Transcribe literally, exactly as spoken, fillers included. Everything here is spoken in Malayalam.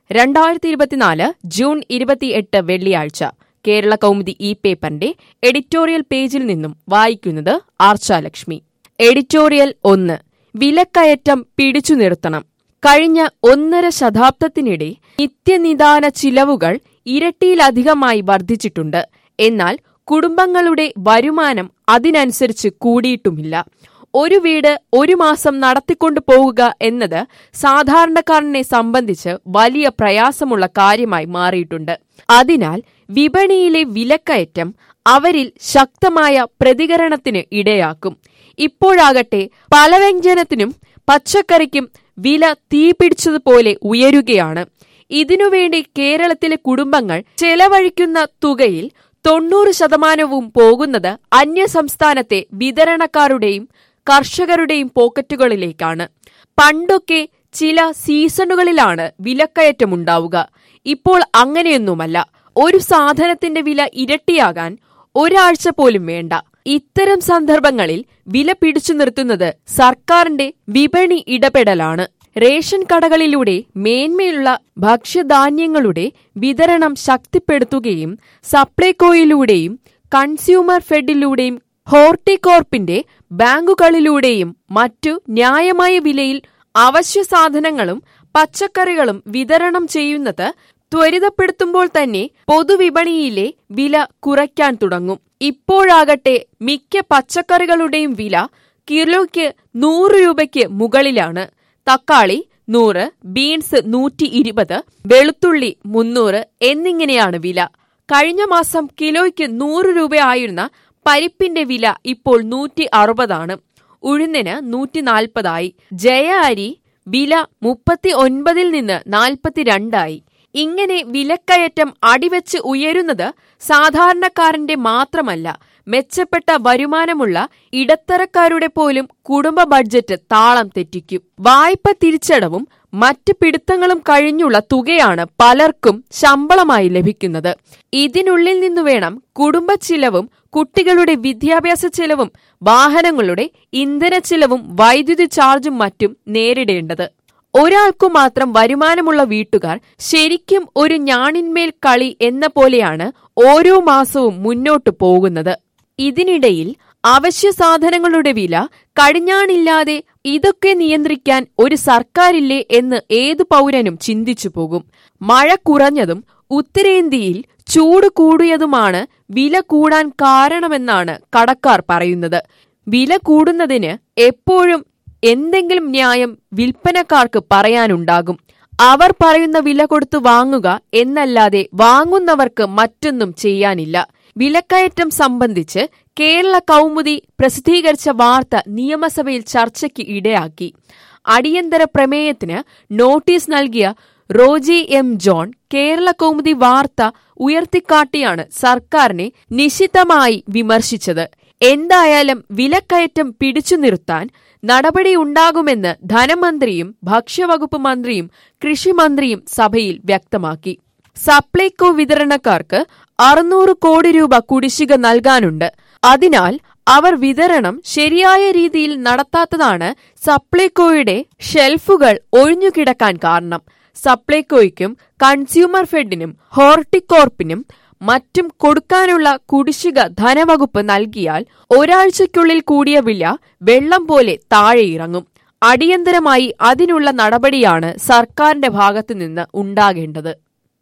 രണ്ടായിരത്തി ഇരുപത്തിനാല് ജൂൺ ഇരുപത്തിയെട്ട് വെള്ളിയാഴ്ച കേരള കൗമുദി ഈ പേപ്പറിന്റെ എഡിറ്റോറിയൽ പേജിൽ നിന്നും വായിക്കുന്നത് ആർച്ചാലക്ഷ്മി. എഡിറ്റോറിയൽ ഒന്ന്. വിലക്കയറ്റം പിടിച്ചു നിർത്തണം. കഴിഞ്ഞ ഒന്നര ശതാബ്ദത്തിനിടെ നിത്യനിദാന ചിലവുകൾ ഇരട്ടിയിലധികമായി വർദ്ധിച്ചിട്ടുണ്ട്. എന്നാൽ കുടുംബങ്ങളുടെ വരുമാനം അതിനനുസരിച്ച് കൂടിയിട്ടുമില്ല. ഒരു വീട് ഒരു മാസം നടത്തിക്കൊണ്ടു പോവുക എന്നത് സാധാരണക്കാരനെ സംബന്ധിച്ച് വലിയ പ്രയാസമുള്ള കാര്യമായി മാറിയിട്ടുണ്ട്. അതിനാൽ വിപണിയിലെ വിലക്കയറ്റം അവരിൽ ശക്തമായ പ്രതികരണത്തിന് ഇടയാക്കും. ഇപ്പോഴാകട്ടെ പലവ്യഞ്ജനത്തിനും പച്ചക്കറിക്കും വില തീപിടിച്ചതുപോലെ ഉയരുകയാണ്. ഇതിനുവേണ്ടി കേരളത്തിലെ കുടുംബങ്ങൾ ചെലവഴിക്കുന്ന തുകയിൽ തൊണ്ണൂറ് ശതമാനവും പോകുന്നത് അന്യസംസ്ഥാനത്തെ വിതരണക്കാരുടെയും കർഷകരുടെയും പോക്കറ്റുകളിലേക്കാണ്. പണ്ടൊക്കെ ചില സീസണുകളിലാണ് വിലക്കയറ്റമുണ്ടാവുക. ഇപ്പോൾ അങ്ങനെയൊന്നുമല്ല. ഒരു സാധനത്തിന്റെ വില ഇരട്ടിയാകാൻ ഒരാഴ്ച പോലും വേണ്ട. ഇത്തരം സന്ദർഭങ്ങളിൽ വില പിടിച്ചു നിർത്തുന്നത് സർക്കാരിന്റെ വിപണി ഇടപെടലാണ്. റേഷൻ കടകളിലൂടെ മേന്മയുള്ള ഭക്ഷ്യധാന്യങ്ങളുടെ വിതരണം ശക്തിപ്പെടുത്തുകയും സപ്ലൈകോയിലൂടെയും കൺസ്യൂമർ ഫെഡിലൂടെയും ഹോർട്ടികോർപ്പിന്റെ ബാങ്കുകളിലൂടെയും മറ്റു ന്യായമായ വിലയിൽ അവശ്യ സാധനങ്ങളും പച്ചക്കറികളും വിതരണം ചെയ്യുന്നത് ത്വരിതപ്പെടുത്തുമ്പോൾ തന്നെ പൊതുവിപണിയിലെ വില കുറയ്ക്കാൻ തുടങ്ങും. ഇപ്പോഴാകട്ടെ മിക്ക പച്ചക്കറികളുടെയും വില കിലോയ്ക്ക് നൂറ് രൂപയ്ക്ക് മുകളിലാണ്. തക്കാളി നൂറ്, ബീൻസ് നൂറ്റി ഇരുപത്, വെളുത്തുള്ളി മുന്നൂറ് എന്നിങ്ങനെയാണ് വില. കഴിഞ്ഞ മാസം കിലോയ്ക്ക് നൂറ് രൂപയായിരുന്ന പരിപ്പിന്റെ വില ഇപ്പോൾ നൂറ്റി അറുപതാണ്. ഉഴുന്നിന് നൂറ്റി നാൽപ്പതായി. ജയ അരി വില മുപ്പത്തി ഒൻപതിൽ നിന്ന് നാൽപ്പത്തിരണ്ടായി. ഇങ്ങനെ വിലക്കയറ്റം അടിവെച്ച് ഉയരുന്നത് സാധാരണക്കാരന്റെ മാത്രമല്ല, മെച്ചപ്പെട്ട വരുമാനമുള്ള ഇടത്തരക്കാരുടെ പോലും കുടുംബ ബഡ്ജറ്റ് താളം തെറ്റിക്കും. വായ്പ തിരിച്ചടവും മറ്റ് പിടുത്തങ്ങളും കഴിഞ്ഞുള്ള തുകയാണ് പലർക്കും ശമ്പളമായി ലഭിക്കുന്നത്. ഇതിനുള്ളിൽ നിന്നു വേണം കുടുംബ ചിലവും കുട്ടികളുടെ വിദ്യാഭ്യാസ ചെലവും വാഹനങ്ങളുടെ ഇന്ധന ചെലവും വൈദ്യുതി ചാർജും മറ്റും നേരിടേണ്ടത്. ഒരാൾക്കു മാത്രം വരുമാനമുള്ള വീട്ടുകാർ ശരിക്കും ഒരു ഞാണിന്മേൽ കളി എന്ന പോലെയാണ് ഓരോ മാസവും മുന്നോട്ടു പോകുന്നത്. ഇതിനിടയിൽ അവശ്യ സാധനങ്ങളുടെ വില കടിഞ്ഞാണില്ലാതെ ഇതൊക്കെ നിയന്ത്രിക്കാൻ ഒരു സർക്കാരില്ലേ എന്ന് ഏതു പൗരനും ചിന്തിച്ചു പോകും. മഴ കുറഞ്ഞതും ഉത്തരേന്ത്യയിൽ ചൂട് കൂടിയതുമാണ് വില കൂടാൻ കാരണമെന്നാണ് കടക്കാർ പറയുന്നത്. വില കൂടുന്നതിന് എപ്പോഴും എന്തെങ്കിലും ന്യായം വിൽപ്പനക്കാർക്ക് പറയാനുണ്ടാകും. അവർ പറയുന്ന വില കൊടുത്ത് വാങ്ങുക എന്നല്ലാതെ വാങ്ങുന്നവർക്ക് മറ്റൊന്നും ചെയ്യാനില്ല. വിലക്കയറ്റം സംബന്ധിച്ച് കേരള കൗമുദി പ്രസിദ്ധീകരിച്ച വാർത്ത നിയമസഭയിൽ ചർച്ചയ്ക്ക് ഇടയാക്കി. അടിയന്തര പ്രമേയത്തിന് നോട്ടീസ് നൽകിയ റോജി എം ജോൺ കേരള കൗമുദി വാർത്ത ഉയർത്തിക്കാട്ടിയാണ് സർക്കാരിനെ നിശിതമായി വിമർശിച്ചത്. എന്തായാലും വിലക്കയറ്റം പിടിച്ചു നിർത്താൻ നടപടിയുണ്ടാകുമെന്ന് ധനമന്ത്രിയും ഭക്ഷ്യവകുപ്പ് മന്ത്രിയും കൃഷിമന്ത്രിയും സഭയിൽ വ്യക്തമാക്കി. സപ്ലൈകോ വിതരണക്കാർക്ക് അറുന്നൂറ് കോടി രൂപ കുടിശ്ശിക നൽകാനുണ്ട്. അതിനാൽ അവർ വിതരണം ശരിയായ രീതിയിൽ നടത്താത്തതാണ് സപ്ലൈകോയുടെ ഷെൽഫുകൾ ഒഴിഞ്ഞുകിടക്കാൻ കാരണം. സപ്ലൈകോയ്ക്കും കൺസ്യൂമർ ഫെഡിനും ഹോർട്ടികോർപ്പിനും മറ്റും കൊടുക്കാനുള്ള കുടിശ്ശിക ധനവകുപ്പ് നൽകിയാൽ ഒരാഴ്ചയ്ക്കുള്ളിൽ കൂടിയ വില വെള്ളം പോലെ താഴെയിറങ്ങും. അടിയന്തരമായി അതിനുള്ള നടപടിയാണ് സർക്കാരിന്റെ ഭാഗത്തുനിന്ന് ഉണ്ടാകേണ്ടത്.